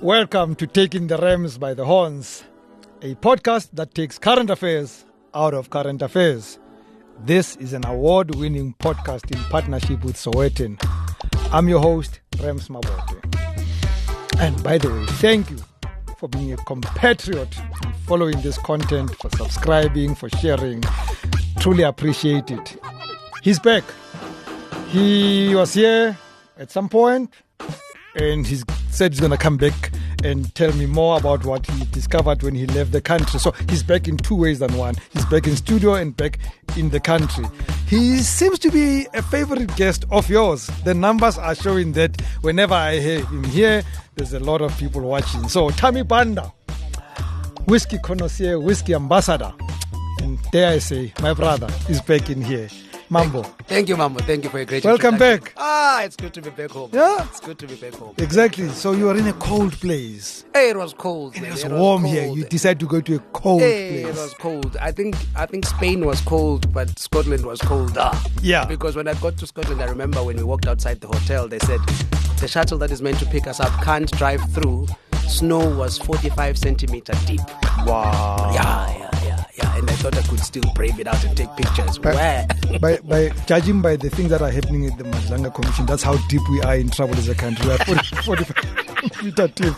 Welcome to Taking the Rams by the Horns, a podcast that takes current affairs out of current affairs. This is an award-winning podcast in partnership with Sowetan. I'm your host, Rams Mabote. And by the way, thank you for being a compatriot and following this content, for subscribing, for sharing. Truly appreciate it. He's back. He was here at some point and he said he's going to come back and tell me more about what he discovered when he left the country. So he's back in two ways than one. He's back in studio and back in the country. He seems to be a favorite guest of yours. The numbers are showing that whenever I hear him here, there's a lot of people watching. So Tammy Banda, whiskey connoisseur, whiskey ambassador, and dare I say, my brother is back in here. Mambo. Thank you, Mambo. Thank you for your great Welcome back. It's good to be back home. Yeah? It's good to be back home. Exactly. So you are in a cold place. Hey, it was cold. It was warm here. You decided to go to a cold place. It was cold. I think Spain was cold, but Scotland was colder. Yeah. Because when I got to Scotland, I remember when we walked outside the hotel, they said the shuttle that is meant to pick us up can't drive through. Snow was 45 centimeters deep. Wow. Yeah. And I thought I could still brave it out and take pictures. Where? By judging by the things that are happening at the Madlanga Commission, that's how deep we are in trouble as a country. We are 45 meter deep.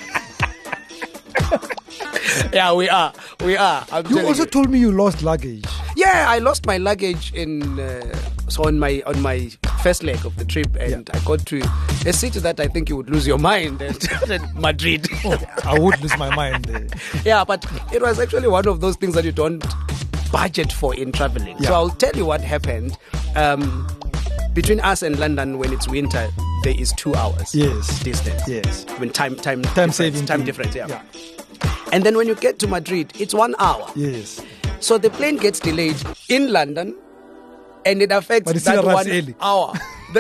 Yeah, we are. You also told me you lost luggage. Yeah, I lost my luggage on my first leg of the trip, and I got to a city that I think you would lose your mind at Madrid. I would lose my mind there. Yeah, but it was actually one of those things that you don't budget for in traveling. Yeah. So I'll tell you what happened. Between us and London, when it's winter, there is 2 hours distance. Yes. I mean, time saving. Time difference, yeah. And then when you get to Madrid, it's 1 hour. Yes. So the plane gets delayed in London, and it affects that 1 hour.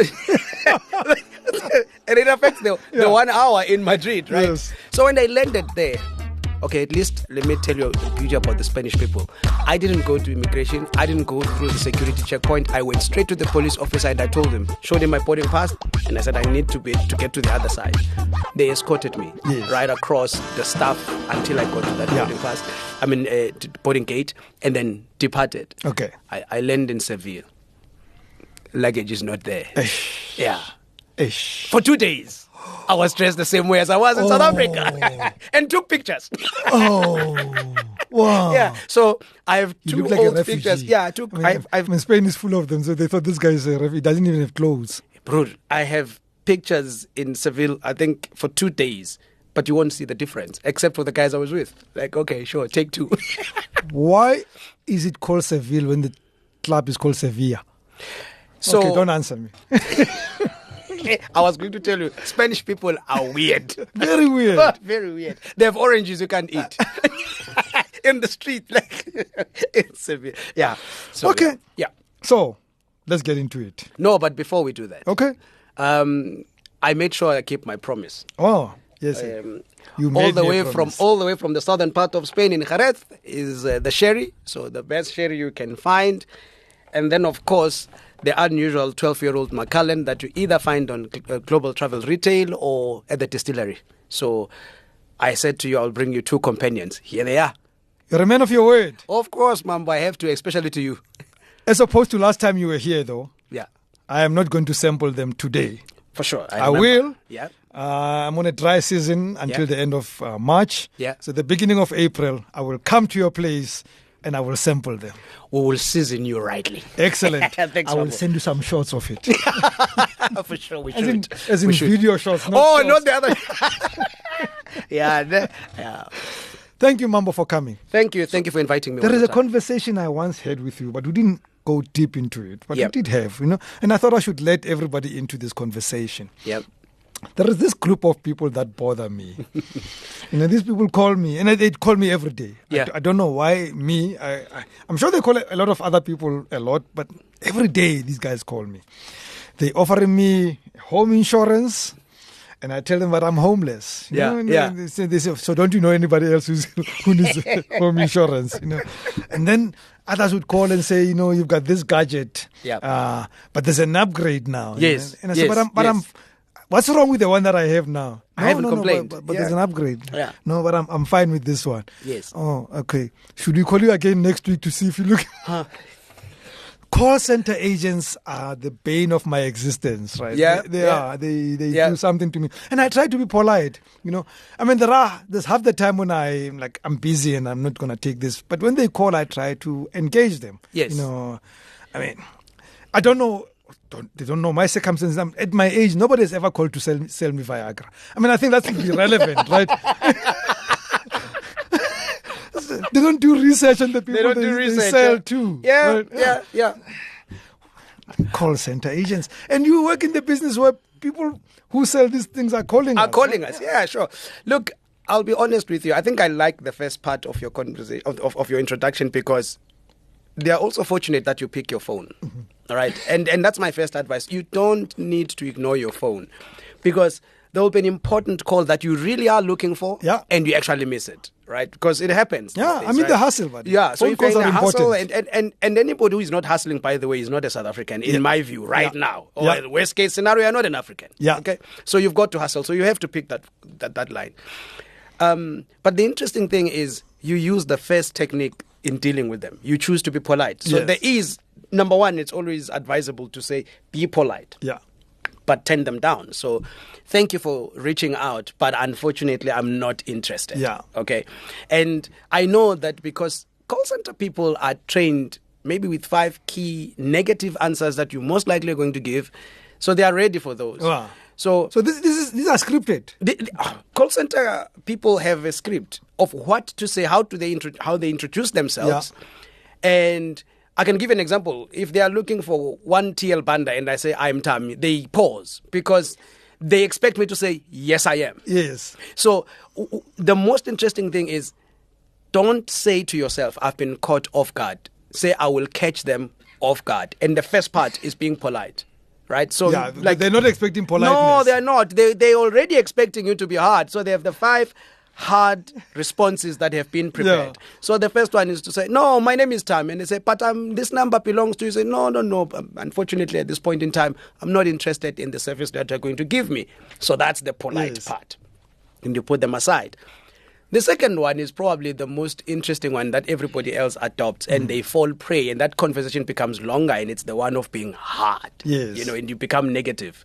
And it affects the 1 hour in Madrid, right? Yes. So when I landed there, okay, at least let me tell you the beauty about the Spanish people. I didn't go to immigration. I didn't go through the security checkpoint. I went straight to the police officer and I told him, showed him my boarding pass, and I said I need to get to the other side. They escorted me right across the staff until I got to that boarding pass. I mean, boarding gate, and then departed. Okay. I landed in Seville. Luggage is not there. Yeah. For 2 days. I was dressed the same way as I was in South Africa and took pictures. Wow. Yeah. So I have two like old pictures. Yeah, I took. Spain is full of them, so they thought this guy is a refugee. He doesn't even have clothes. Bro, I have pictures in Seville, I think, for 2 days. But you won't see the difference, except for the guys I was with. Like, okay, sure, take 2. Why is it called Seville when the club is called Sevilla? So, okay, don't answer me. I was going to tell you, Spanish people are weird. Very weird. Very weird. They have oranges you can't eat. In the street, like in Seville. Yeah. So, okay. Yeah. So, let's get into it. No, but before we do that. Okay. I made sure I keep my promise. Oh, yes. You made all the way from the southern part of Spain in Jerez is the sherry. So the best sherry you can find. And then, of course, the unusual 12-year-old Macallan that you either find on Global Travel Retail or at the distillery. So I said to you, I'll bring you 2 companions. Here they are. You're a man of your word. Of course, Mambo, I have to, especially to you. As opposed to last time you were here, though. Yeah. I am not going to sample them today. For sure. I will. Yeah. I'm on a dry season until the end of March. Yeah. So the beginning of April, I will come to your place and I will sample them. We will season you rightly. Excellent. Thanks, I will Mambo. send you some shots of it. For sure, we As should. in video shots. Not shots. Not the other. Yeah. Thank you, Mambo, for coming. Thank you for inviting me. There is a conversation I once had with you, but we didn't go deep into it. But we did have, and I thought I should let everybody into this conversation. Yep. There is this group of people that bother me. These people call me, and they call me every day. Yeah. I don't know why me. I'm sure they call a lot of other people a lot, but every day these guys call me. They offering me home insurance, and I tell them that I'm homeless. They say, so don't you know anybody else who needs home insurance? And then others would call and say, you've got this gadget, but there's an upgrade now. Yes. And I say, What's wrong with the one that I have now? I haven't complained. But there's an upgrade. Yeah. No, but I'm fine with this one. Yes. Oh, okay. Should we call you again next week to see if you look? Call center agents are the bane of my existence, right? Yeah, They are. They do something to me. And I try to be polite, you know. I mean, there's half the time when I'm busy and I'm not going to take this. But when they call, I try to engage them. Yes. You know, I mean, I don't know. They don't know my circumstances. At my age, nobody has ever called to sell me Viagra. I mean, I think that's irrelevant, right? They don't do research on the people they sell to. Yeah, right? yeah. Call center agents. And you work in the business where people who sell these things are calling us. Yeah, sure. Look, I'll be honest with you. I think I like the first part of your conversation, of your introduction, because they are also fortunate that you pick your phone. Mm-hmm. All right. And that's my first advice. You don't need to ignore your phone, because there will be an important call that you really are looking for, and you actually miss it, right? Because it happens. Yeah, days, I mean, right? the hustle, buddy. Yeah, so phone if you're calls in are a hustle, important. and anybody who is not hustling, by the way, is not a South African, in my view, right now. Or in the worst case scenario, you're not an African. Yeah. Okay? So you've got to hustle. So you have to pick that line. But the interesting thing is you use the first technique in dealing with them. You choose to be polite. So there is, number one, it's always advisable to say, be polite. Yeah. But turn them down. So thank you for reaching out, but unfortunately, I'm not interested. Yeah. Okay. And I know that because call center people are trained maybe with 5 key negative answers that you're most likely going to give. So they are ready for those. Wow. So these are scripted. Call center people have a script of what to say, how they introduce themselves. Yeah. And I can give an example. If they are looking for one TL Banda and I say, I'm Tammy, they pause because they expect me to say, yes, I am. Yes. So the most interesting thing is, don't say to yourself, I've been caught off guard. Say, I will catch them off guard. And the first part is being polite. Right? So they're not expecting politeness. No, they're not. They're already expecting you to be hard. So they have the 5 hard responses that have been prepared. Yeah. So the first one is to say, no, my name is Tam. And they say, but this number belongs to you. You say, no. Unfortunately, at this point in time, I'm not interested in the service that you're going to give me. So that's the polite part. And you put them aside. The second one is probably the most interesting one that everybody else adopts, and they fall prey, and that conversation becomes longer, and it's the one of being hard. Yes. You know, and you become negative.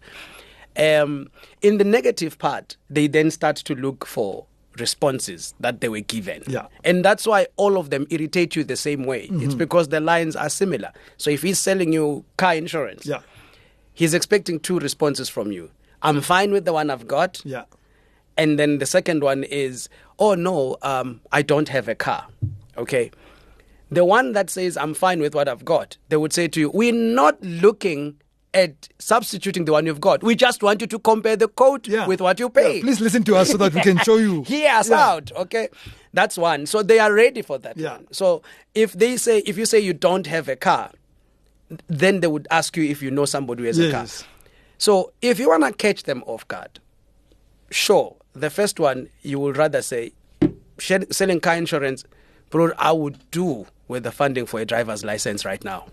In the negative part, they then start to look for responses that they were given. Yeah. And that's why all of them irritate you the same way. Mm-hmm. It's because the lines are similar. So if he's selling you car insurance, he's expecting 2 responses from you. I'm fine with the one I've got. Yeah. And then the second one is, oh, no, I don't have a car. Okay. The one that says, I'm fine with what I've got, they would say to you, we're not looking at substituting the one you've got. We just want you to compare the quote with what you pay. Yeah, please listen to us so that we can show you. Hear us out. Okay. That's one. So they are ready for that one. So if you say you don't have a car, then they would ask you if you know somebody who has a car. So if you want to catch them off guard, sure. The first one, you will rather say, selling car insurance, bro, I would do with the funding for a driver's license right now.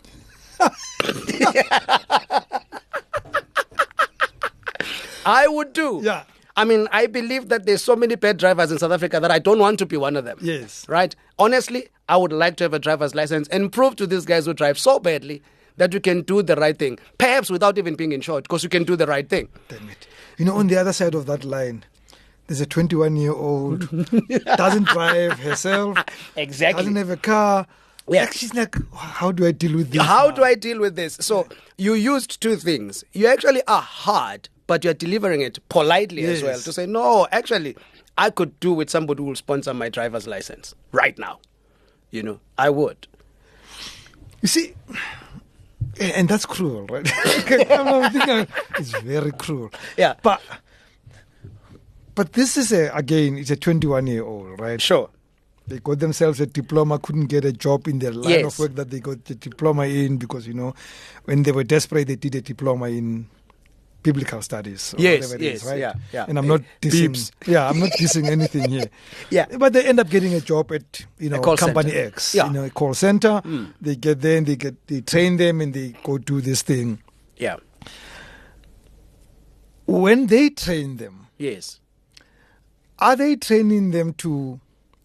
I would do. Yeah. I mean, I believe that there's so many bad drivers in South Africa that I don't want to be one of them. Yes. Right? Honestly, I would like to have a driver's license and prove to these guys who drive so badly that you can do the right thing. Perhaps without even being insured, because you can do the right thing. Damn it. You know, on the other side of that line, there's a 21-year-old, doesn't drive herself, exactly, doesn't have a car. Yeah. She's like, how do I deal with this? How do I deal with this? So you used 2 things. You actually are hard, but you're delivering it politely as well. To say, no, actually, I could do with somebody who will sponsor my driver's license right now. You know, I would. You see, and that's cruel, right? It's very cruel. Yeah. But this is again, it's a 21-year-old, right? Sure. They got themselves a diploma, couldn't get a job in their line of work that they got the diploma in because, you know, when they were desperate, they did a diploma in biblical studies. Or whatever it is, right? Yeah. And I'm not dissing. I'm not dissing anything here. Yeah. But they end up getting a job at, company center. X, a call center. They get there and they train them and they go do this thing. Yeah. When they train them, Yes. are they training them to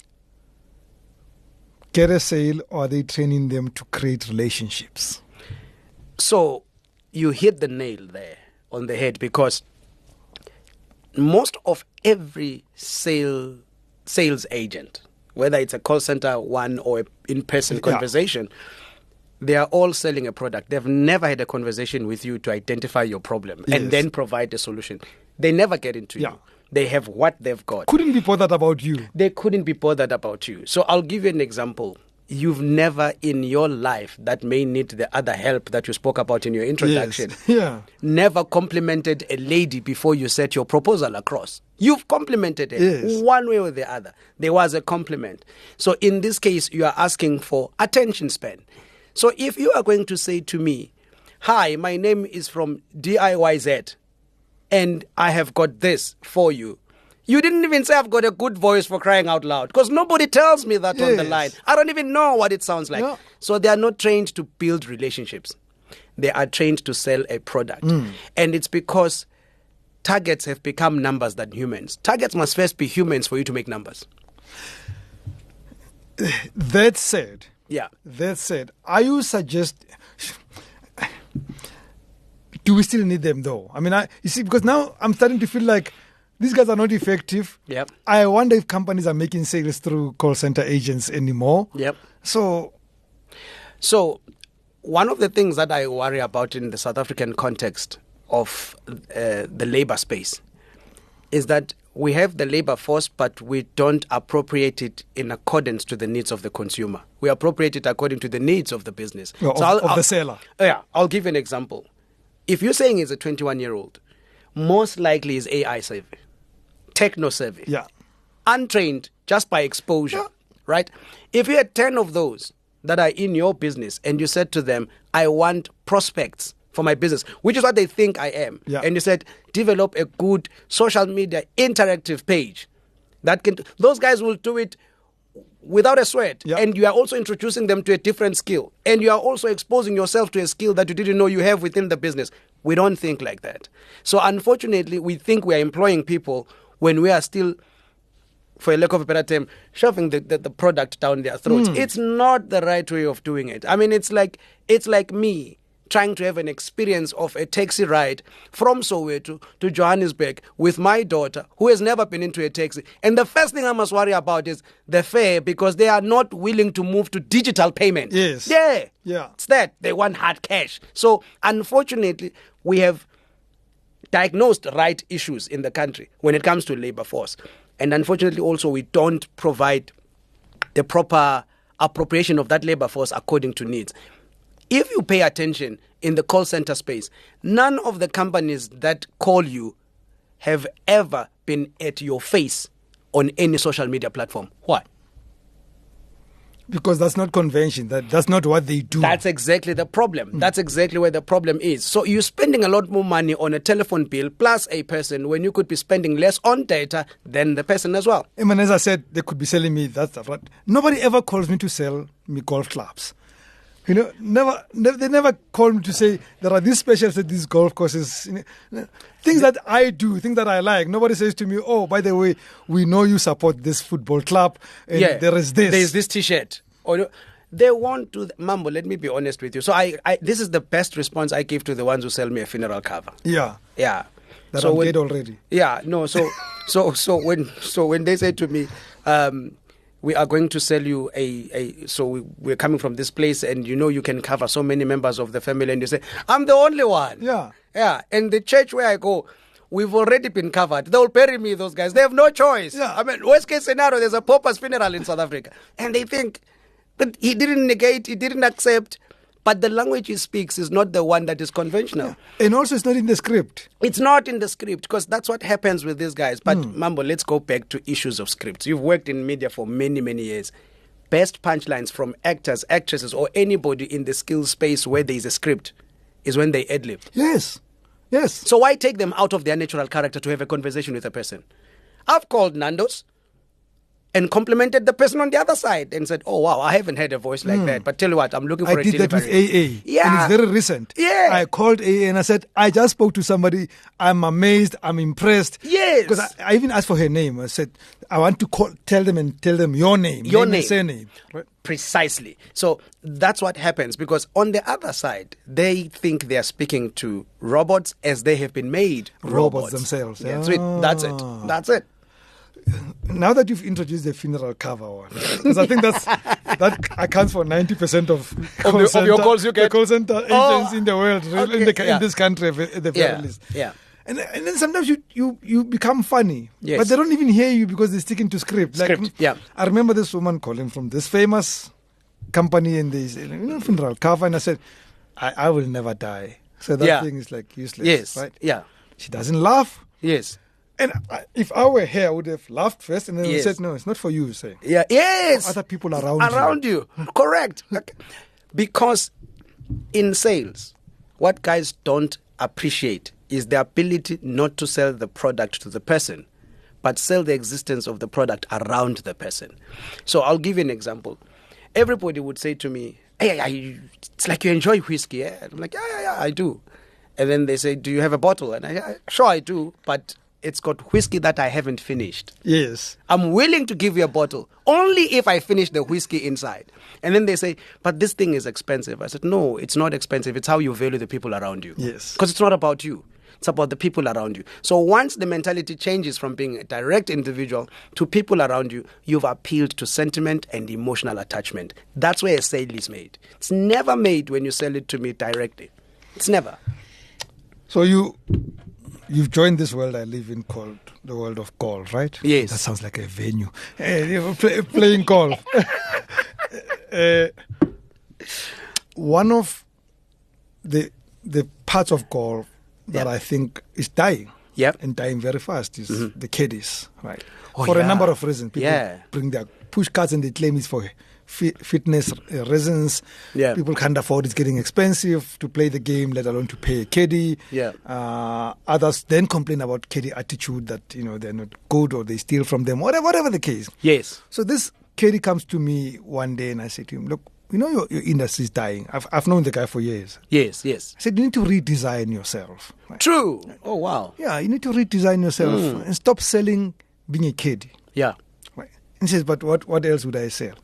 get a sale, or are they training them to create relationships? So you hit the nail there on the head, because most of every sales agent, whether it's a call center one or an in-person conversation, they are all selling a product. They've never had a conversation with you to identify your problem and then provide a solution. They never get into you. They have what they've got. Couldn't be bothered about you. They couldn't be bothered about you. So I'll give you an example. You've never in your life that may need the other help that you spoke about in your introduction. Never complimented a lady before you set your proposal across. You've complimented her one way or the other. There was a compliment. So in this case, you are asking for attention span. So if you are going to say to me, hi, my name is from DIYZ, and I have got this for you. You didn't even say I've got a good voice, for crying out loud, because nobody tells me that on the line. I don't even know what it sounds like. No. So they are not trained to build relationships. They are trained to sell a product. And it's because targets have become numbers than humans. Targets must first be humans for you to make numbers. That said, are you do we still need them though? I mean, you see, because now I'm starting to feel like these guys are not effective. I wonder if companies are making sales through call center agents anymore. So one of the things that I worry about in the South African context of the labor space is that we have the labor force, but we don't appropriate it in accordance to the needs of the consumer. We appropriate it according to the needs of the business. Of the seller. I'll give you an example. If you're saying he's a 21-year-old, most likely is AI savvy, techno savvy, untrained just by exposure, right? If you had 10 of those that are in your business and you said to them, I want prospects for my business, which is what they think I am, and you said, develop a good social media interactive page, those guys will do it without a sweat. And you are also introducing them to a different skill. And you are also exposing yourself to a skill that you didn't know you have within the business. We don't think like that. So unfortunately, we think we are employing people when we are still, for a lack of a better term, shoving the product down their throats. It's not the right way of doing it. I mean, it's like me trying to have an experience of a taxi ride from Soweto to Johannesburg with my daughter, who has never been into a taxi. And the first thing I must worry about is the fare, because they are not willing to move to digital payment. It's that. They want hard cash. So unfortunately, we have diagnosed right issues in the country when it comes to labor force. And unfortunately also, we don't provide the proper appropriation of that labor force according to needs. If you pay attention in the call center space, none of the companies that call you have ever been at your face on any social media platform. Why? Because that's not convention. That's not what they do. That's exactly the problem. That's exactly where the problem is. So you're spending a lot more money on a telephone bill plus a person when you could be spending less on data than the person as well. I mean, as I said, they could be selling me that stuff. Right? Nobody ever calls me to sell me golf clubs. You know, they never call me to say there are these specials at these golf courses. Things that I do, things that I like. Nobody says to me, oh, by the way, we know you support this football club. And there is this. There's this T-shirt. Or they want to, Mambo, let me be honest with you. So this is the best response I give to the ones who sell me a funeral cover. That so I'm dead already. So when they say to me, we are going to sell you we're coming from this place, and you can cover so many members of the family, and you say, I'm the only one. And the church where I go, we've already been covered. They'll bury me, those guys. They have no choice. I mean, worst case scenario, there's a pauper's funeral in South Africa. And they think, but he didn't negate, he didn't accept. But the language he speaks is not the one that is conventional. And also it's not in the script. It's not in the script, because that's what happens with these guys. But Mambo, let's go back to issues of scripts. You've worked in media for many, many years. Best punchlines from actors, actresses, or anybody in the skill space where there is a script is when they ad-lib. Yes. So why take them out of their natural character to have a conversation with a person? I've called Nando's. and complimented the person on the other side and said, "Oh wow, I haven't heard a voice like that. But tell you what, I'm looking for I a did delivery." that with AA. Yeah. And it's very recent. Yeah. I called AA and I said, I just spoke to somebody. I'm amazed. I'm impressed. Yes. Because I even asked for her name. I said, I want to tell them your name. Your name. name. And surname. Right? Precisely. So that's what happens, because on the other side, they think they are speaking to robots as they have been made Robots themselves. Yeah, That's it. That's it. Now that you've introduced the funeral cover one, because I think that accounts for 90% of your calls you get. the call center agents in the world, Okay. in this country at the very least. Yeah. And then sometimes you become funny, Yes. but they don't even hear you because they're sticking to script. Yeah. I remember this woman calling from this famous company and they said, funeral cover, and I said, I will never die. So that thing is like useless. Yes. Right? Yeah. She doesn't laugh. Yes. And if I were here, I would have laughed first and then Yes. said, no, it's not for you, say. Yeah. Yes. Other people around you. Correct. Okay. Because in sales, what guys don't appreciate is the ability not to sell the product to the person, but sell the existence of the product around the person. So I'll give you an example. Everybody would say to me, hey, it's like you enjoy whiskey. Eh? I'm like, yeah, I do. And then they say, do you have a bottle? And sure I do, but it's got whiskey that I haven't finished. Yes. I'm willing to give you a bottle only if I finish the whiskey inside. And then they say, but this thing is expensive. I said, no, it's not expensive. It's how you value the people around you. Yes. Because it's not about you. It's about the people around you. So once the mentality changes from being a direct individual to people around you, you've appealed to sentiment and emotional attachment. That's where a sale is made. It's never made when you sell it to me directly. It's never. So you've joined this world I live in called the world of golf, right? Yes. That sounds like a venue. Playing golf. One of the parts of golf that I think is dying, and dying very fast, is the caddies, right? For a number of reasons. People bring their push carts and they claim it's for fitness reasons. Yeah. People can't afford it. It's getting expensive to play the game, let alone to pay a caddy. Yeah. Others then complain about caddy attitude, that they're not good or they steal from them, whatever the case. Yes. So this caddy comes to me one day and I say to him, look, your industry is dying. I've known the guy for years. Yes. I said, you need to redesign yourself. Right? True. Oh, wow. Yeah, you need to redesign yourself and stop selling being a caddy. Yeah. Right. And he says, but what else would I sell?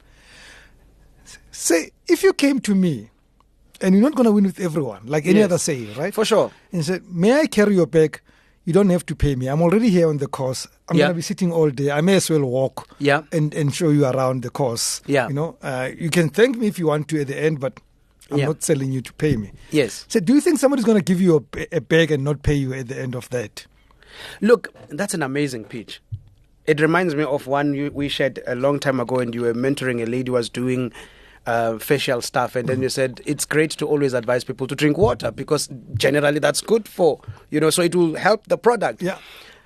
Say, if you came to me, and you're not going to win with everyone, like any other sale, right? For sure. And he said, may I carry your bag? You don't have to pay me. I'm already here on the course. I'm going to be sitting all day. I may as well walk and show you around the course. Yeah. You can thank me if you want to at the end, but I'm not selling you to pay me. Yes. So do you think somebody's going to give you a bag and not pay you at the end of that? Look, that's an amazing pitch. It reminds me of one we shared a long time ago, and you were mentoring a lady who was doing facial stuff, and then you said it's great to always advise people to drink water because generally that's good for, so it will help the product. Yeah.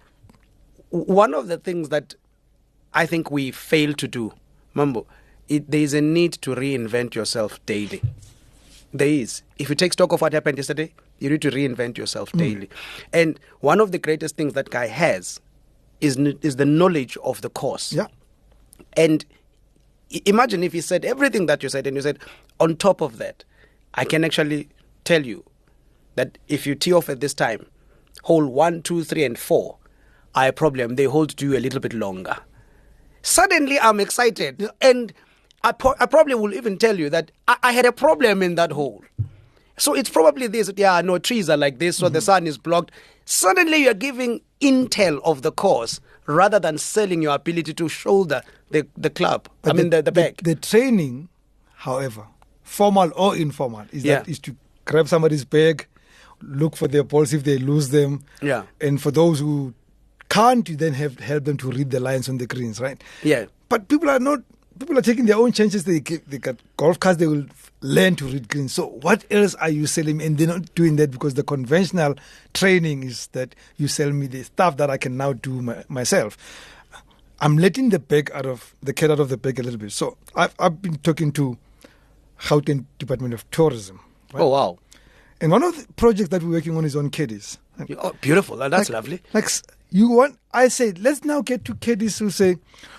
One of the things that I think we fail to do, Mambo, there is a need to reinvent yourself daily. There is. If you take stock of what happened yesterday, you need to reinvent yourself daily. And one of the greatest things that guy has is the knowledge of the course. Yeah. And imagine if he said everything that you said, and you said, on top of that, I can actually tell you that if you tee off at this time, hole 1, 2, 3, and 4 are a problem. They hold to you a little bit longer. Suddenly, I'm excited. Yeah. And I probably will even tell you that I had a problem in that hole. So it's probably this, no, trees are like this, so the sun is blocked. Suddenly, you're giving intel of the course rather than selling your ability to shoulder the club. But the bag. The training, however, formal or informal, is to grab somebody's bag, look for their balls if they lose them. Yeah. And for those who can't, you then help them to read the lines on the greens, right? Yeah. But people are taking their own chances. They got golf carts, they will learn to read greens. So what else are you selling? And they're not doing that because the conventional training is that you sell me the stuff that I can now do myself. I'm letting the cat out of the bag a little bit. So I've been talking to Gauteng Department of Tourism. Right? Oh, wow. And one of the projects that we're working on is on caddies. Oh, beautiful. That's lovely. I say, let's now get to caddies who say,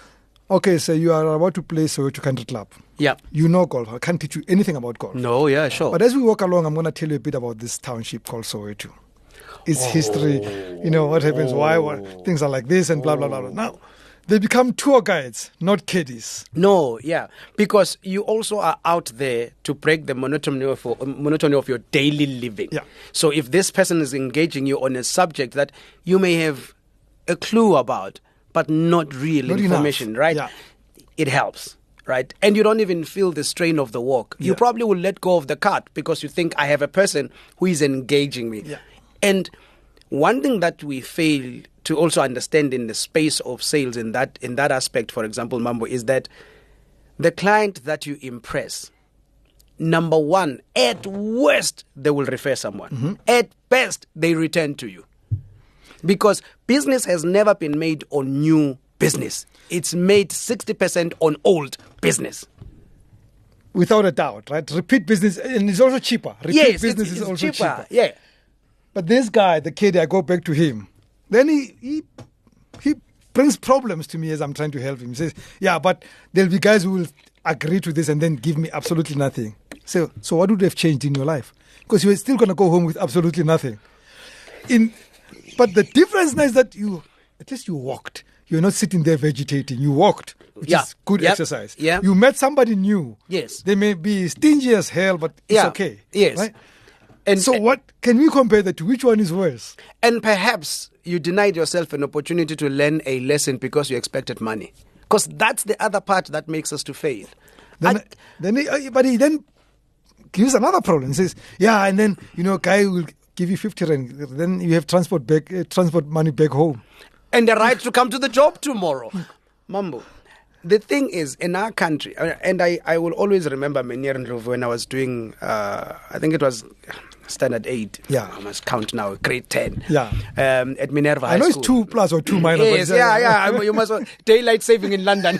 Okay, so you are about to play Soweto Country Club. Yeah. You know golf. I can't teach you anything about golf. No, yeah, sure. But as we walk along, I'm going to tell you a bit about this township called Soweto. Its history, what happens, why things are like this and blah, blah, blah, blah. Now, they become tour guides, not caddies. No, yeah, because you also are out there to break the monotony of your daily living. Yeah. So if this person is engaging you on a subject that you may have a clue about, but not real Not information, enough. right? Yeah. It helps, right? And you don't even feel the strain of the walk. You Yeah. probably will let go of the cart because you think I have a person who is engaging me. Yeah. And one thing that we fail to also understand in the space of sales in that aspect, for example, Mambo, is that the client that you impress, number one, at worst, they will refer someone. Mm-hmm. At best, they return to you. Because business has never been made on new business. It's made 60% on old business. Without a doubt, right? Repeat business, and it's also cheaper. Repeat Yes, business it's is also cheaper. Yeah. But this guy, the kid, I go back to him. Then he brings problems to me as I'm trying to help him. He says, yeah, but there'll be guys who will agree to this and then give me absolutely nothing. So what would have changed in your life? Because you're still going to go home with absolutely nothing. But the difference now is that at least you walked. You're not sitting there vegetating. You walked, which is good exercise. Yeah. You met somebody new. Yes. They may be stingy as hell, but it's okay. Yes. Right? And so what can we compare the two? Which one is worse? And perhaps you denied yourself an opportunity to learn a lesson because you expected money. Because that's the other part that makes us to fail. But he then gives another problem. He says, yeah, and then, guy will give you 50 rand. Then you have transport money back home. And the right to come to the job tomorrow. Mambo. The thing is, in our country, and I will always remember Menier Ndlovu when I was doing, I think it was Standard 8. Yeah. I must count now, grade 10. Yeah. At Minerva High I know School. it's 2 plus or 2 minus. Yes, yeah. You must daylight saving in London.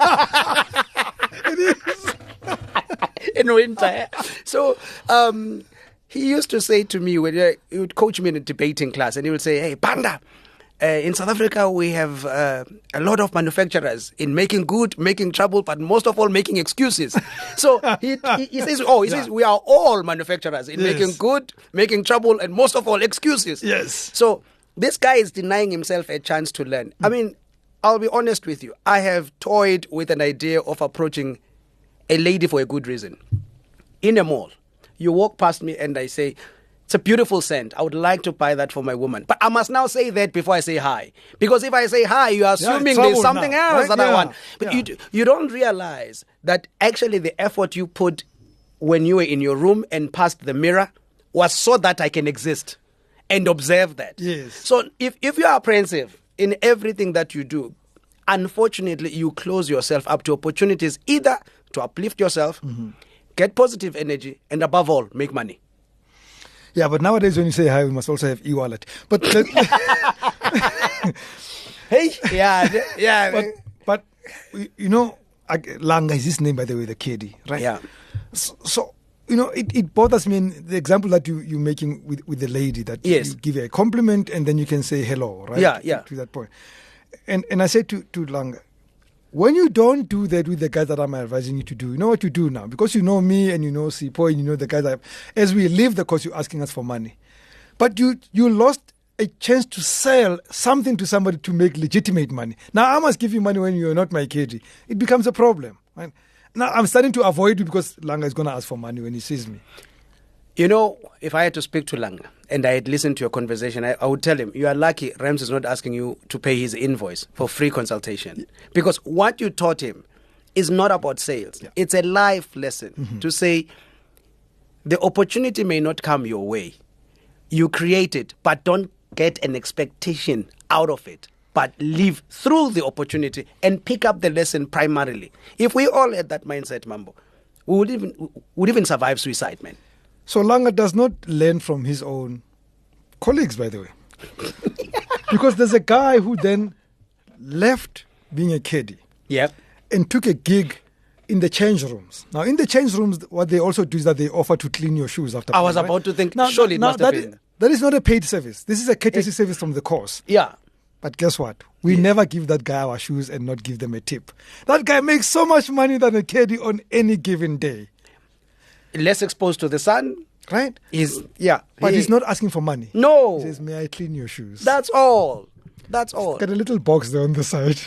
It is. In winter. So he used to say to me, he would coach me in a debating class, and he would say, hey, Banda, in South Africa, we have a lot of manufacturers in making good, making trouble, but most of all, making excuses. So he says, we are all manufacturers in making good, making trouble, and most of all, excuses. Yes. So this guy is denying himself a chance to learn. I mean, I'll be honest with you. I have toyed with an idea of approaching a lady for a good reason. In a mall, you walk past me and I say, it's a beautiful scent. I would like to buy that for my woman. But I must now say that before I say hi. Because if I say hi, you are assuming there's something else that I want. But you don't realize that actually the effort you put when you were in your room and past the mirror was so that I can exist and observe that. Yes. So if you are apprehensive in everything that you do, unfortunately, you close yourself up to opportunities either to uplift yourself, get positive energy, and above all, make money. Yeah, but nowadays when you say hi, we must also have e-wallet. But Hey, yeah. But Langa is his name, by the way, the KD, right? Yeah. So it bothers me in the example that you're making with the lady that you give her a compliment and then you can say hello, right? Yeah. To that point. And I said to Langa, when you don't do that with the guys that I'm advising you to do, you know what you do now? Because you know me and you know Sipo and you know the guys as we leave the course, you're asking us for money. But you lost a chance to sell something to somebody to make legitimate money. Now, I must give you money when you're not my KD. It becomes a problem. Right? Now, I'm starting to avoid you because Langa is going to ask for money when he sees me. If I had to speak to Langa and I had listened to your conversation, I would tell him, you are lucky Rams is not asking you to pay his invoice for free consultation. Because what you taught him is not about sales. Yeah. It's a life lesson to say the opportunity may not come your way. You create it, but don't get an expectation out of it. But live through the opportunity and pick up the lesson primarily. If we all had that mindset, Mambo, we would even survive suicide, man. So Langa does not learn from his own colleagues, by the way. Because there's a guy who then left being a caddy and took a gig in the change rooms. Now, in the change rooms, what they also do is that they offer to clean your shoes after I was about to think, surely it must have been. That is not a paid service. This is a courtesy service from the course. Yeah. But guess what? We never give that guy our shoes and not give them a tip. That guy makes so much money than a caddy on any given day. Less exposed to the sun. Right? But he's not asking for money. No. He says, may I clean your shoes? That's all. That's all. Got a little box there on the side.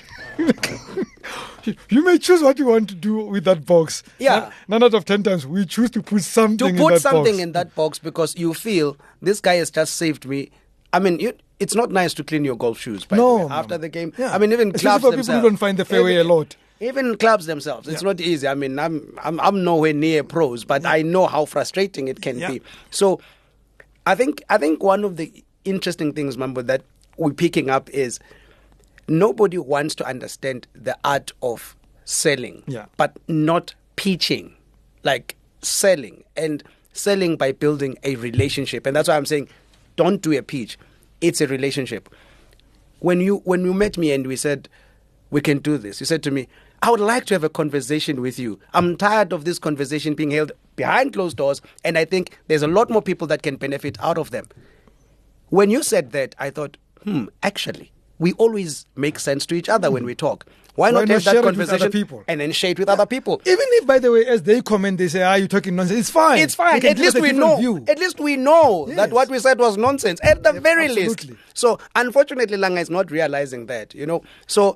You may choose what you want to do with that box. Yeah. Nine out of 10 times, we choose to put something in that box. To put something in that box because you feel, this guy has just saved me. I mean, it's not nice to clean your golf shoes, by the way, after the game. Yeah. I mean, even especially clubs for themselves. people who don't find the fairway a lot. Even clubs themselves, it's not easy. I mean, I'm nowhere near pros, but I know how frustrating it can be. So, I think one of the interesting things, Mambo, that we're picking up is nobody wants to understand the art of selling, but not pitching, like selling and selling by building a relationship. And that's why I'm saying, don't do a pitch. It's a relationship. When you met me and we said, we can do this, you said to me, I would like to have a conversation with you. I'm tired of this conversation being held behind closed doors, and I think there's a lot more people that can benefit out of them. When you said that, I thought, actually, we always make sense to each other when we talk. Why not have that conversation and then share it with other people? Even if, by the way, as they comment, they say, you're talking nonsense, it's fine. It's fine. At least we know. At least we know that what we said was nonsense, at the very least. So, unfortunately, Langa is not realizing that, So,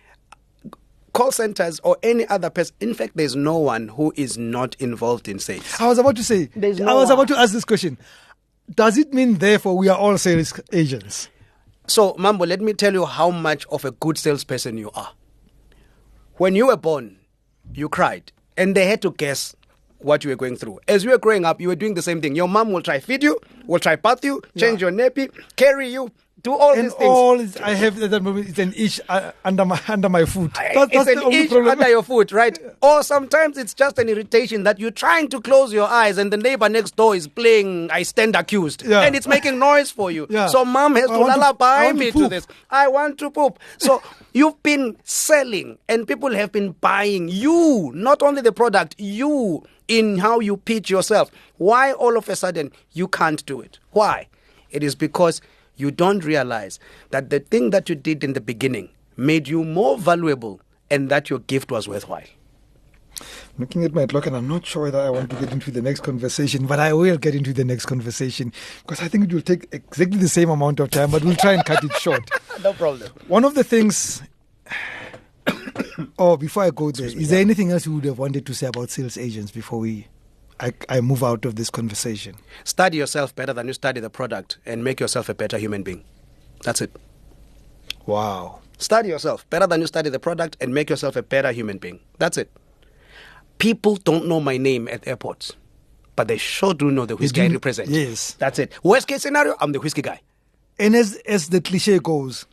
call centers or any other person, in fact, there's no one who is not involved in sales. I was about to say, about to ask this question. Does it mean, therefore, we are all sales agents? So, Mambo, let me tell you how much of a good salesperson you are. When you were born, you cried, and they had to guess what you were going through. As you were growing up, you were doing the same thing. Your mom will try feed you, will try bath you, change your nappy, carry you, do all these things. I have at that moment, it's an itch under my foot. It's an itch under your foot, right? Or sometimes it's just an irritation that you're trying to close your eyes and the neighbor next door is playing I Stand Accused. And it's making noise for you. So mom has to lullaby me to this. I want to poop. So you've been selling and people have been buying you, not only the product, you in how you pitch yourself. Why all of a sudden you can't do it? Why? It is because you don't realize that the thing that you did in the beginning made you more valuable and that your gift was worthwhile. Looking at my clock, and I'm not sure whether I want to get into the next conversation, but I will get into the next conversation because I think it will take exactly the same amount of time, but we'll try and cut it short. No problem. One of the things... before I go there, is there anything else you would have wanted to say about sales agents before I move out of this conversation? Study yourself better than you study the product and make yourself a better human being. That's it. Wow. Study yourself better than you study the product and make yourself a better human being. That's it. People don't know my name at airports, but they sure do know the whiskey I represent. Yes. That's it. Worst case scenario, I'm the whiskey guy. And as the cliche goes,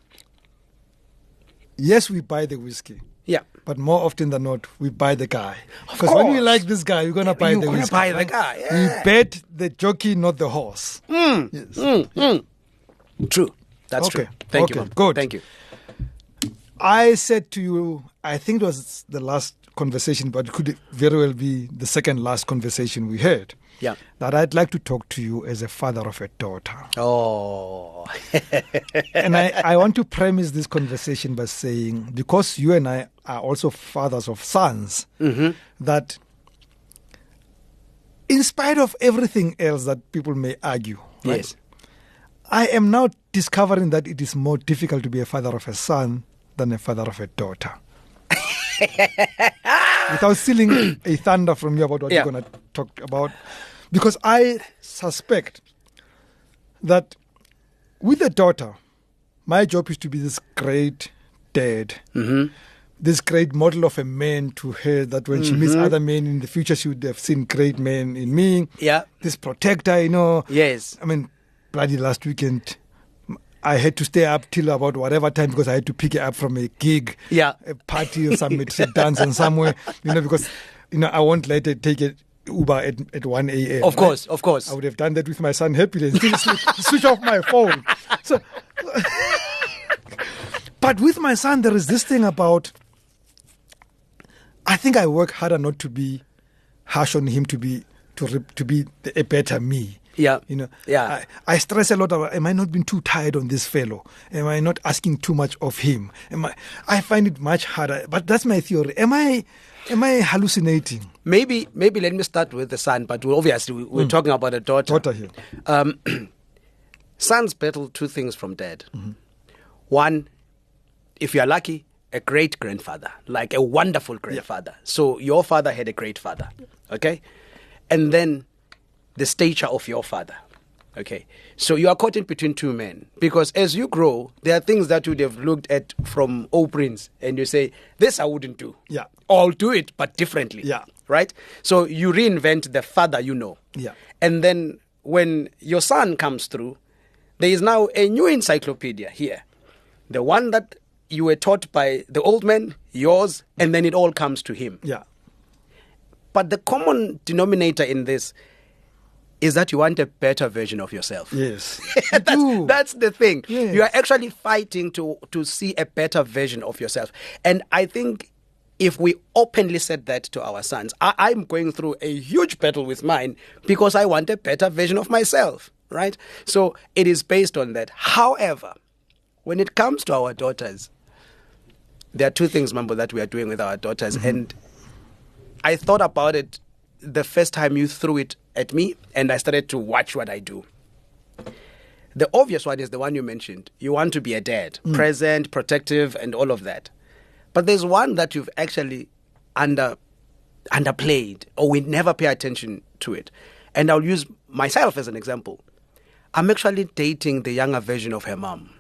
yes, we buy the whiskey. Yeah. But more often than not, we buy the guy. Because when we like this guy, we're going to buy the whiskey. You're going to buy the guy. Yeah. We bet the jockey, not the horse. Yes. True. That's true. Thank you. Good. Thank you. I said to you, I think it was the last conversation, but it could very well be the second last conversation we had. Yeah. That I'd like to talk to you as a father of a daughter. Oh. And I want to premise this conversation by saying, because you and I are also fathers of sons, that in spite of everything else that people may argue, yes, I am now discovering that it is more difficult to be a father of a son than a father of a daughter. Without stealing a thunder from you about what you're going to talk about, because I suspect that with a daughter, my job is to be this great dad, this great model of a man to her, that when she meets other men in the future, she would have seen great men in me. Yeah. This protector, Yes. I mean, bloody last weekend, I had to stay up till about whatever time because I had to pick her up from a gig, a party or some dance and somewhere, because, I won't let her take it Uber at 1 a.m. Of course. I would have done that with my son happily and still switch off my phone. So, but with my son, there is this thing about, I think I work harder not to be harsh on him, to be a better me. Yeah. You know, Yeah. I stress a lot about, am I not being too tired on this fellow? Am I not asking too much of him? I find it much harder, but that's my theory. Am I hallucinating? Maybe let me start with the son, but obviously we're talking about a daughter. Daughter here. Sons battle two things from dad. One, if you are lucky, a great grandfather, like a wonderful grandfather. So your father had a great father, okay? And then the stature of your father, okay? So you are caught in between two men, because as you grow, there are things that you would have looked at from old prince and you say, this I wouldn't do. Yeah. Or I'll do it, but differently. Yeah. Right? So you reinvent the father you know. Yeah. And then when your son comes through, there is now a new encyclopedia here. The one that you were taught by the old man, yours, and then it all comes to him. Yeah. But the common denominator in this is that you want a better version of yourself. Yes. You do. That's the thing. Yes. You are actually fighting to see a better version of yourself. And I think if we openly said that to our sons, I'm going through a huge battle with mine because I want a better version of myself, right? So it is based on that. However, when it comes to our daughters, there are two things, Mambo, that we are doing with our daughters. And I thought about it the first time you threw it at me, and I started to watch what I do. The obvious one is the one you mentioned. You want to be a dad, present, protective, and all of that. But there's one that you've actually underplayed, or we never pay attention to it. And I'll use myself as an example. I'm actually dating the younger version of her mom.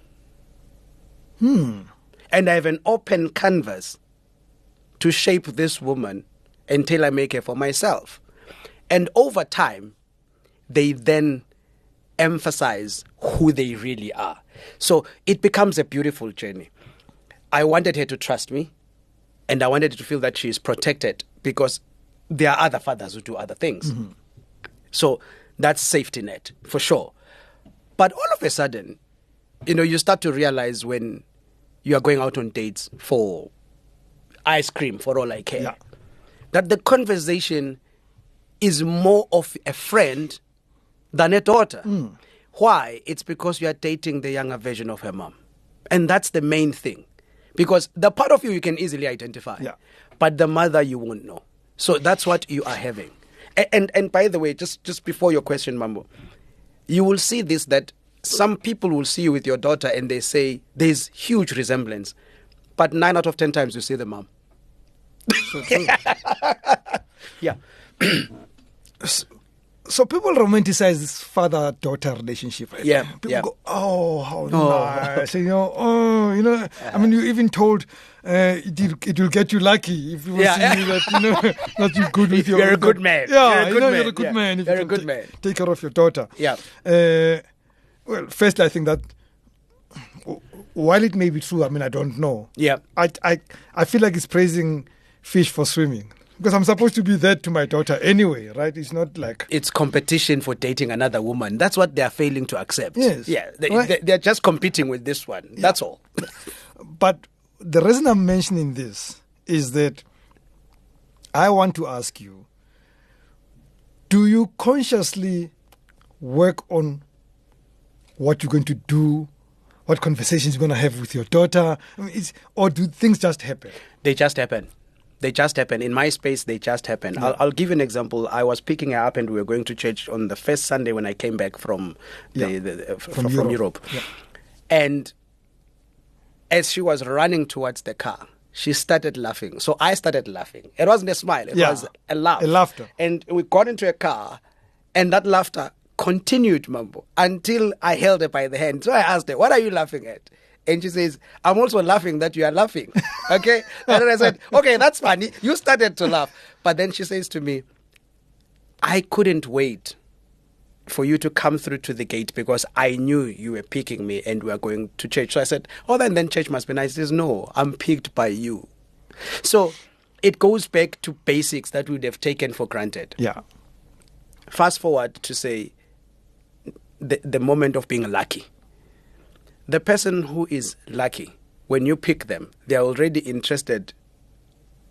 And I have an open canvas to shape this woman until I make her for myself. And over time, they then emphasize who they really are. So it becomes a beautiful journey. I wanted her to trust me, and I wanted her to feel that she is protected, because there are other fathers who do other things. So that's safety net, for sure. But all of a sudden, you start to realize when you are going out on dates for ice cream, for all I care, that the conversation is more of a friend than a daughter. Why? It's because you are dating the younger version of her mom. And that's the main thing. Because the part of you can easily identify. But the mother you won't know. So that's what you are having. And by the way, just before your question, Mambo, you will see this, that some people will see you with your daughter and they say there's huge resemblance. But 9 out of 10 times you see the mom. So true. Yeah. So people romanticize this father-daughter relationship. Right? Yeah, People go, oh, how nice. I mean, you even told it will get you lucky if you will see that you're good with your... You're a good man. Yeah, you're a good good man. If You're you a good man. Take care of your daughter. Yeah. Well, firstly, I think that while it may be true, I mean, I don't know. Yeah. I feel like it's praising fish for swimming. Because I'm supposed to be that to my daughter anyway, right? It's not like... It's competition for dating another woman. That's what they're failing to accept. Yes. Yeah. Right. They're just competing with this one. Yeah. That's all. But the reason I'm mentioning this is that I want to ask you, do you consciously work on what you're going to do, what conversations you're going to have with your daughter? I mean, or do things just happen? They just happen. They just happen. In my space, they just happen. Yeah. I'll give you an example. I was picking her up and we were going to church on the first Sunday when I came back from from Europe. Yeah. And as she was running towards the car, she started laughing. So I started laughing. It wasn't a smile. It was a laugh. A laughter. And we got into a car and that laughter continued, Mambo, until I held her by the hand. So I asked her, what are you laughing at? And she says, I'm also laughing that you are laughing. Okay? And then I said, okay, that's funny. You started to laugh. But then she says to me, I couldn't wait for you to come through to the gate because I knew you were picking me and we were going to church. So I said, oh, then church must be nice. She says, no, I'm picked by you. So it goes back to basics that we would have taken for granted. Yeah. Fast forward to say the moment of being lucky. The person who is lucky, when you pick them, they're already interested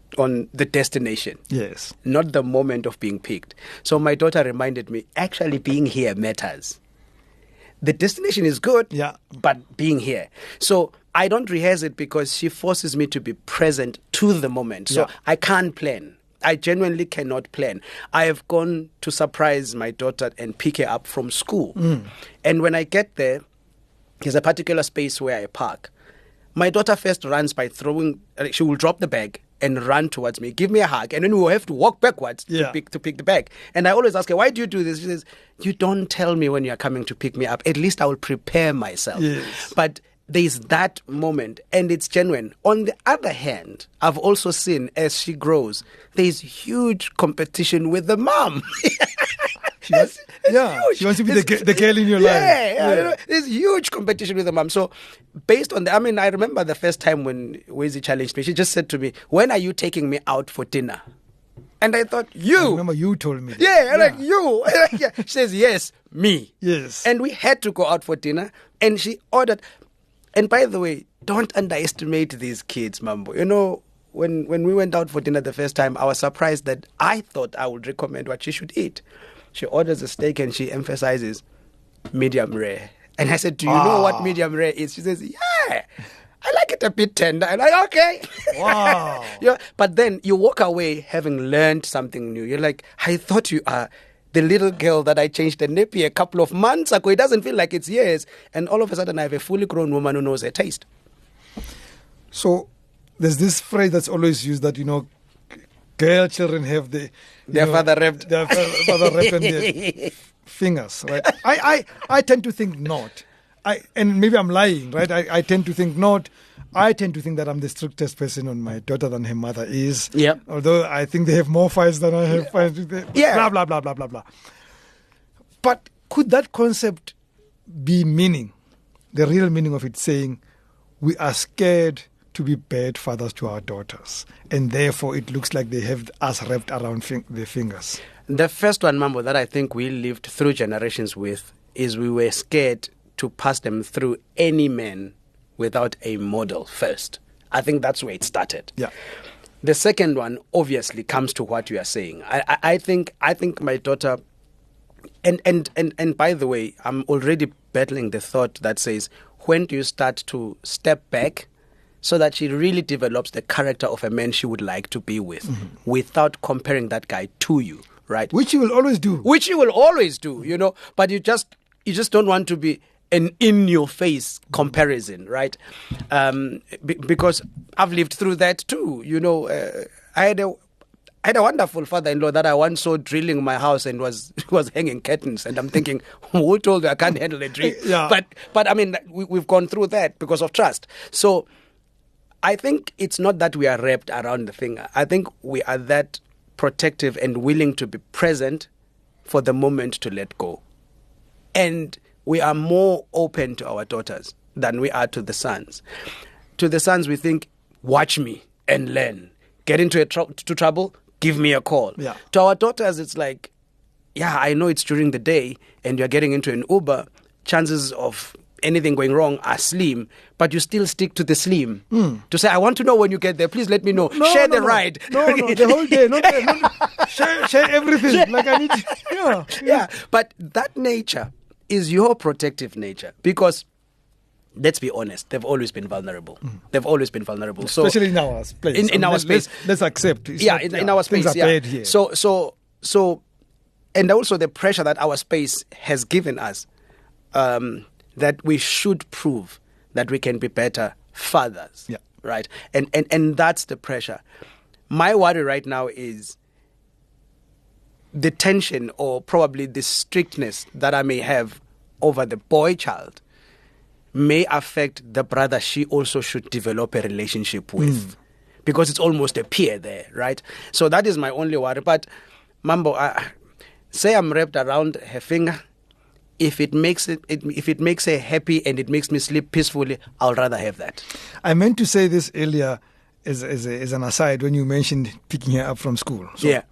on the destination. Yes. Not the moment of being picked. So my daughter reminded me, actually being here matters. The destination is good, but being here. So I don't rehearse it because she forces me to be present to the moment. So I can't plan. I genuinely cannot plan. I have gone to surprise my daughter and pick her up from school. And when I get there, there's a particular space where I park. My daughter first runs by she will drop the bag and run towards me, give me a hug, and then we will have to walk backwards to pick the bag. And I always ask her, why do you do this? She says, you don't tell me when you're coming to pick me up. At least I will prepare myself. Yes. But there's that moment, and it's genuine. On the other hand, I've also seen, as she grows, there's huge competition with the mom. She wants to be the girl in your life. Yeah. There's huge competition with the mom. So based on that, I remember the first time when Wezi challenged me, she just said to me, when are you taking me out for dinner? And I thought, you. I remember you told me that. Like you. She says, yes, me. Yes. And we had to go out for dinner, and she ordered. And by the way, don't underestimate these kids, Mambo. You know, when we went out for dinner the first time, I was surprised that I thought I would recommend what she should eat. She orders a steak and she emphasizes medium rare. And I said, do you know what medium rare is? She says, yeah, I like it a bit tender. I'm like, okay. Wow. But then you walk away having learned something new. You're like, I thought you are the little girl that I changed the nappy a couple of months ago. It doesn't feel like it's years. And all of a sudden I have a fully grown woman who knows her taste. So there's this phrase that's always used that, girl children have their father wrapped. Their father wrapped on their fingers, right? I tend to think not. And maybe I'm lying, right? I tend to think not. I tend to think that I'm the strictest person on my daughter than her mother is. Yep. Although I think they have more fights than I have fights. Blah, blah, blah, blah, blah, blah. But could that concept be the real meaning of it, saying we are scared to be bad fathers to our daughters, and therefore it looks like they have us wrapped around their fingers? The first one, Mambo, that I think we lived through generations with is we were scared to pass them through any man without a model first. I think that's where it started. Yeah. The second one obviously comes to what you are saying. I think my daughter, and by the way, I'm already battling the thought that says, when do you start to step back so that she really develops the character of a man she would like to be with, without comparing that guy to you, right? Which you will always do. But you just don't want to be an in-your-face comparison, right? Because I've lived through that too. I had a wonderful father-in-law that I once saw drilling my house and was hanging curtains, and I'm thinking, who told you I can't handle a drill? Yeah. But we've gone through that because of trust. So I think it's not that we are wrapped around the finger. I think we are that protective and willing to be present for the moment to let go. And we are more open to our daughters than we are to the sons. To the sons, we think, watch me and learn. Get into trouble, give me a call. Yeah. To our daughters, it's like, I know it's during the day and you're getting into an Uber. Chances of anything going wrong are slim, but you still stick to the slim. To say, I want to know when you get there. Please let me know. Share the ride. No, the whole day. Share everything. Like I need to, Yeah, but that nature is your protective nature, because let's be honest, they've always been vulnerable. They've always been vulnerable. Especially in our space. In our space. Let's accept. In our space. Things are bad here. So, and also the pressure that our space has given us, that we should prove that we can be better fathers. Yeah. Right? And that's the pressure. My worry right now is the tension, or probably the strictness that I may have over the boy child may affect the brother she also should develop a relationship with, because it's almost a peer there, right? So that is my only worry. But Mambo, say I'm wrapped around her finger. If it makes her happy and it makes me sleep peacefully, I'll rather have that. I meant to say this earlier as an aside when you mentioned picking her up from school. So yeah.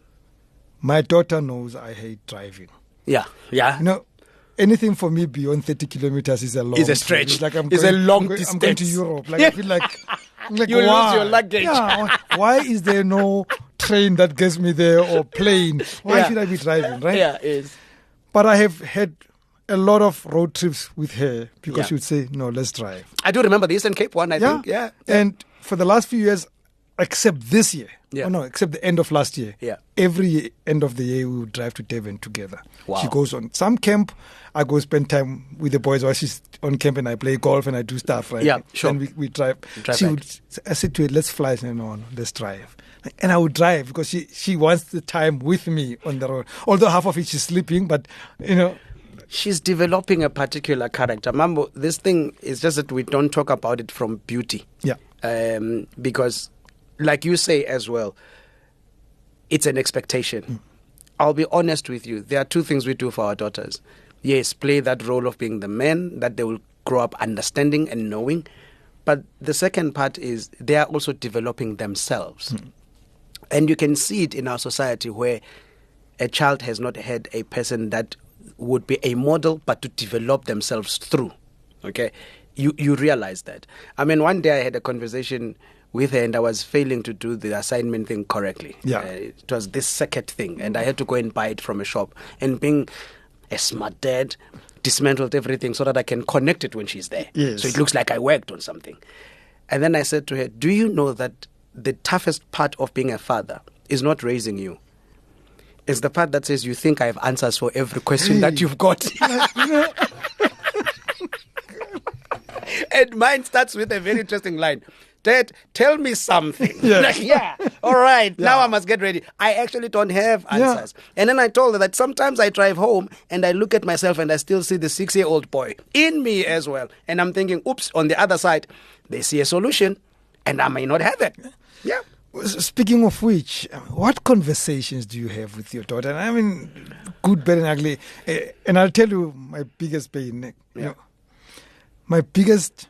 My daughter knows I hate driving. Yeah. Anything for me beyond 30 kilometers is a long It's a stretch. It's like a long distance. I'm going to Europe. Like I feel like Like, You lose why? your luggage. Yeah, why is there no train that gets me there or plane? Why Yeah. should I be driving, right? Yeah, it is. But I have had a lot of road trips with her because Yeah. she would say, no, let's drive. I do remember the Eastern Cape one, I think. Yeah. And for the last few years, except this year, Yeah. except the end of last year, Yeah. every end of the year we would drive to Devon together. Wow. She goes on some camp, I go spend time with the boys while she's on camp, and I play golf and I do stuff, right? Yeah, sure. And we drive. Drive She back. would, I said to her, let's fly. She said, no, let's drive. And I would drive because she wants the time with me on the road. Although half of it she's sleeping, but, She's developing a particular character. Mambo, this thing is just that we don't talk about it from beauty. yeah. Because, like you say as well, it's an expectation. I'll be honest with you. There are two things we do for our daughters. Yes, play that role of being the man that they will grow up understanding and knowing. But the second part is they are also developing themselves. And you can see it in our society where a child has not had a person that would be a model, but to develop themselves through. Okay? You realize that. I mean, one day I had a conversation with her and I was failing to do the assignment thing correctly. Yeah. It was this circuit thing and I had to go and buy it from a shop. And being a smart dad, dismantled everything so that I can connect it when she's there. Yes. So it looks like I worked on something. And then I said to her, do you know that the toughest part of being a father is not raising you? It's the part that says you think I have answers for every question that you've got. And mine starts with a very interesting line. Dad, tell me something. Yeah. Like, yeah. All right. Now I must get ready. I actually don't have answers. And then I told her that sometimes I drive home and I look at myself and I still see the 6-year-old boy in me as well. And I'm thinking, oops, on the other side, they see a solution and I may not have it. Yeah. Speaking of which, what conversations do you have with your daughter? I mean, good, bad, and ugly. And I'll tell you my biggest pain. My biggest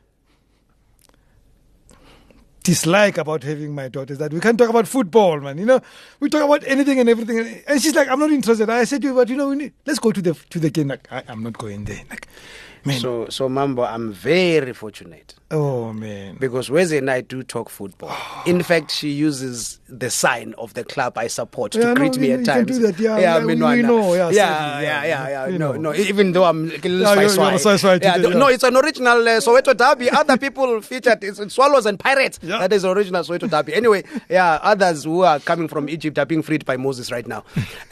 dislike about having my daughter is that we can't talk about football, man. We talk about anything and everything. And she's like, I'm not interested. I said to her, but let's go to the game. Like, I'm not going there. Like, man. So Mambo, I'm very fortunate. Oh, man. Because Wezi and I do talk football. In fact, she uses the sign of the club I support to greet me at times. You can do that, we know. No. Even though I'm a little swai. No, it's an original Soweto derby. Other people featured. It's Swallows and Pirates. Yeah. That is original Soweto derby. Anyway, others who are coming from Egypt are being freed by Moses right now.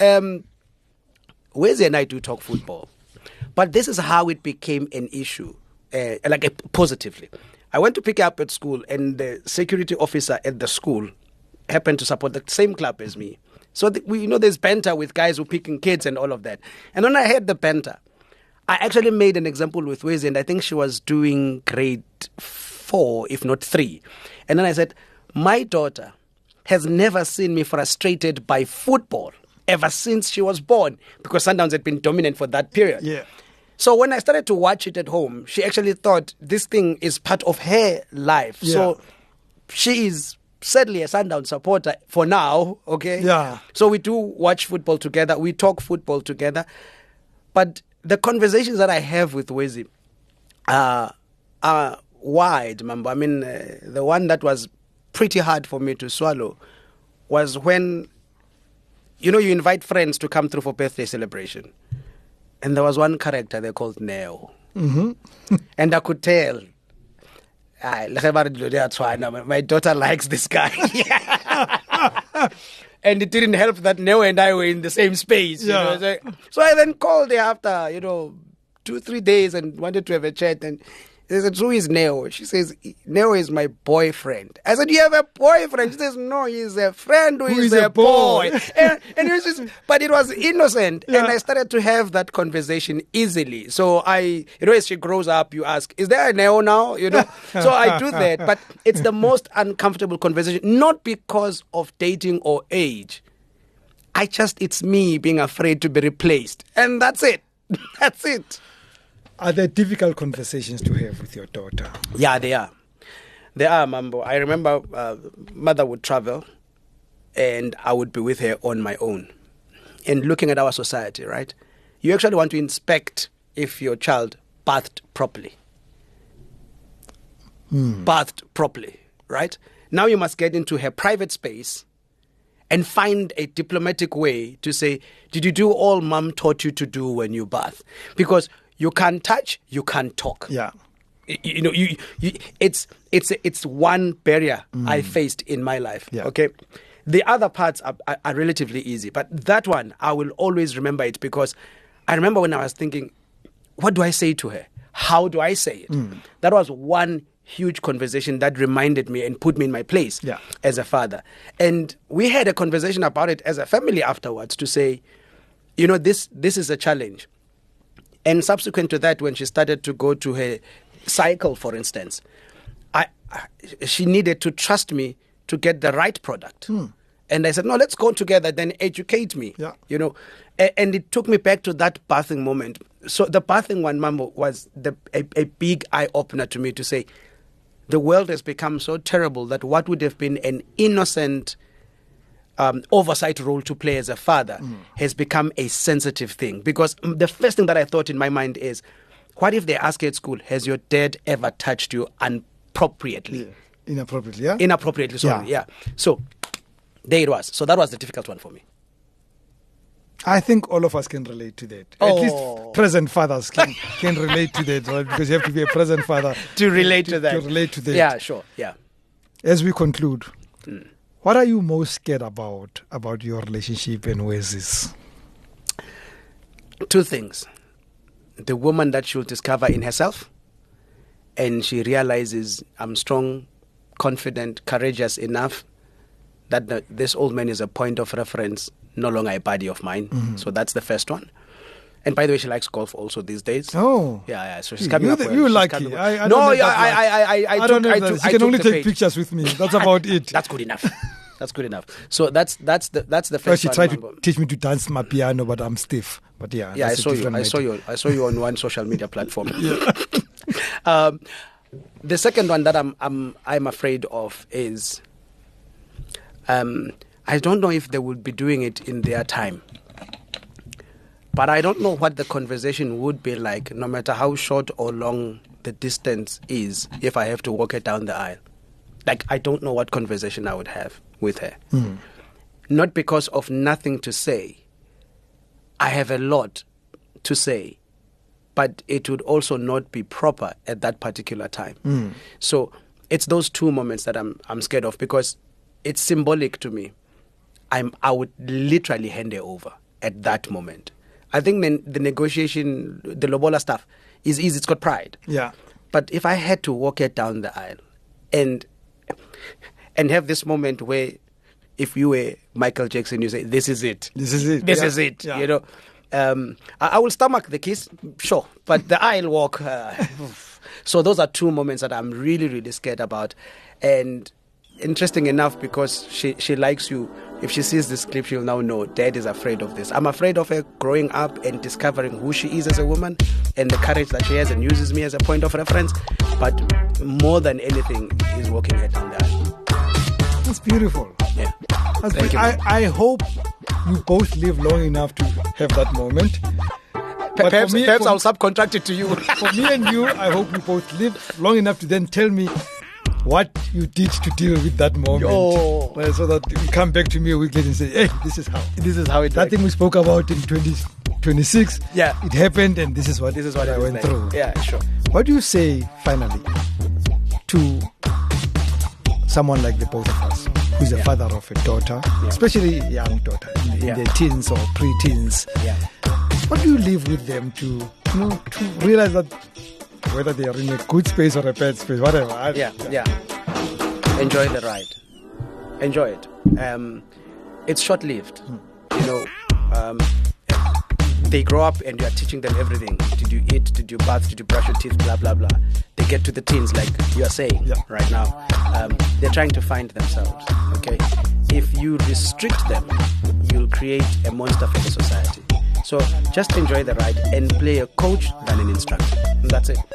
Wezi and I do talk football. But this is how it became an issue. Positively. I went to pick her up at school and the security officer at the school happened to support the same club as me. So there's banter with guys who picking kids and all of that. And when I had the banter, I actually made an example with Wezi and I think she was doing grade 4, if not 3. And then I said, my daughter has never seen me frustrated by football ever since she was born because Sundowns had been dominant for that period. Yeah. So when I started to watch it at home, she actually thought this thing is part of her life. Yeah. So she is sadly a Sundown supporter for now, okay? Yeah. So we do watch football together. We talk football together. But the conversations that I have with Wezi are wide, Mambo. I mean, the one that was pretty hard for me to swallow was when, you invite friends to come through for birthday celebration. And there was one character they called Neo. Mm-hmm. And I could tell, my daughter likes this guy. And it didn't help that Neo and I were in the same space. Yeah. So I then called her after, 2-3 days and wanted to have a chat. And they said, who is Neo? She says, Neo is my boyfriend. I said, you have a boyfriend? She says, no, he's a friend who is a boy. and it was just, but it was innocent. Yeah. And I started to have that conversation easily. So as she grows up, you ask, is there a Neo now? So I do that. But it's the most uncomfortable conversation, not because of dating or age. It's me being afraid to be replaced. And that's it. That's it. Are there difficult conversations to have with your daughter? Yeah, they are. They are, Mambo. I remember mother would travel and I would be with her on my own. And looking at our society, right? You actually want to inspect if your child bathed properly. Bathed properly. right? Now you must get into her private space and find a diplomatic way to say, did you do all mom taught you to do when you bath? Because you can't touch, you can't talk. Yeah. You know, it's one barrier I faced in my life. Yeah. Okay. The other parts are relatively easy, but that one, I will always remember it because I remember when I was thinking, what do I say to her? How do I say it? That was one huge conversation that reminded me and put me in my place as a father. And we had a conversation about it as a family afterwards to say, you know, this is a challenge. And subsequent to that, when she started to go to her cycle, for instance, she needed to trust me to get the right product. And I said, no, let's go together, then educate me. Yeah. You know, and it took me back to that bathing moment. So the bathing one, Mambo, was a big eye-opener to me to say, the world has become so terrible that what would have been an innocent oversight role to play as a father has become a sensitive thing. Because the first thing that I thought in my mind is, what if they ask at school, has your dad ever touched you inappropriately? Yeah. Inappropriately, yeah? Inappropriately, sorry, yeah. So there it was. So that was the difficult one for me. I think all of us can relate to that. At least present fathers can relate to that, right? Because you have to be a present father to relate to that. To relate to that. Yeah, sure. Yeah. As we conclude, what are you most scared about your relationship and Wezis? Two things. The woman that she'll discover in herself, and she realizes I'm strong, confident, courageous enough that this old man is a point of reference, no longer a buddy of mine. So that's the first one. And by the way, she likes golf also these days. Oh, yeah. So she's coming up. You lucky. I don't know. She can only take pictures with me. That's about it. That's good enough. That's good enough. So that's the first one. She tried to teach me to dance my piano, but I'm stiff. But yeah, I saw you on one social media platform. The second one that I'm afraid of is I don't know if they will be doing it in their time. But I don't know what the conversation would be like, no matter how short or long the distance is, if I have to walk her down the aisle. Like, I don't know what conversation I would have with her. Not because of nothing to say. I have a lot to say, but it would also not be proper at that particular time. So it's those two moments that I'm scared of, because it's symbolic to me. I would literally hand her over at that moment. I think the negotiation, the lobola stuff, is easy. It's got pride. Yeah. But if I had to walk her down the aisle and have this moment where, if you were Michael Jackson, you say, this is it. This is it. This is it. Yeah. You know, I will stomach the kiss, sure. But the aisle walk. So those are two moments that I'm really, really scared about. And interesting enough, because she likes you. If she sees this clip, she'll now know Dad is afraid of this. I'm afraid of her growing up and discovering who she is as a woman and the courage that she has and uses me as a point of reference. But more than anything is walking her down the aisle. That's beautiful. Yeah. Thank you. I hope you both live long enough to have that moment. Perhaps I'll subcontract it to you. For me and you, I hope we both live long enough to then tell me what you did to deal with that moment. So that you come back to me a week later and say, hey, this is how it that thing we spoke about in 2026. Yeah. It happened, and this is what I went through. Yeah, sure. What do you say, finally, to someone like the both of us, who's a father of a daughter, especially a young daughter, in their teens or pre-teens? Yeah. What do you leave with them to realize that whether they are in a good space or a bad space, whatever? Enjoy the ride. Enjoy it. It's short-lived. You know, they grow up and you are teaching them everything. Did you eat? Did you bath? Did you brush your teeth? Blah, blah, blah. They get to the teens, like you are saying right now. They're trying to find themselves. Okay? If you restrict them, you'll create a monster for the society. So just enjoy the ride and play a coach than an instructor. And that's it.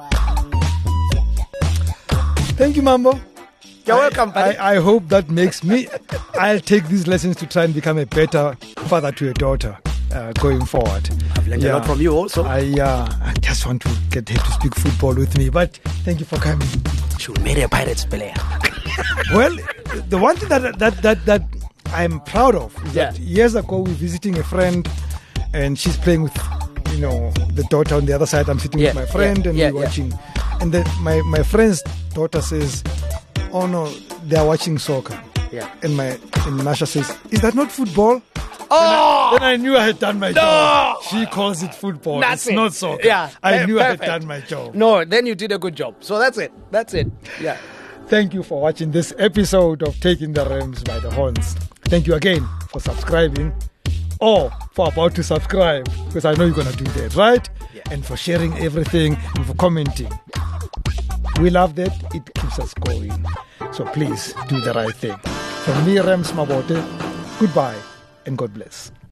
Thank you, Mambo. You're welcome, buddy. I hope that makes me... I'll take these lessons to try and become a better father to a daughter going forward. I've learned a lot from you also. I just want to get her to speak football with me. But thank you for coming. She'll marry a Pirates player. Well, the one thing that I'm proud of is that Yeah. years ago we're visiting a friend, and she's playing with, the daughter on the other side. I'm sitting Yeah, with my friend, yeah, and yeah, we're watching. And then my friend's daughter says, "Oh no, they're watching soccer." Yeah. And Nasha says, "Is that not football?" Oh! Then I knew I had done my job. She calls it football. That's it's it. not soccer. Yeah, I knew I perfect. had done my job. No, then you did a good job. So that's it. Yeah. Thank you for watching this episode of Taking the Rams by the Horns. Thank you again for subscribing, or for about to subscribe, because I know you're going to do that, right? Yeah. And for sharing everything and for commenting. We love that. It keeps us going. So please do the right thing. From me, Rams Mabote, goodbye and God bless.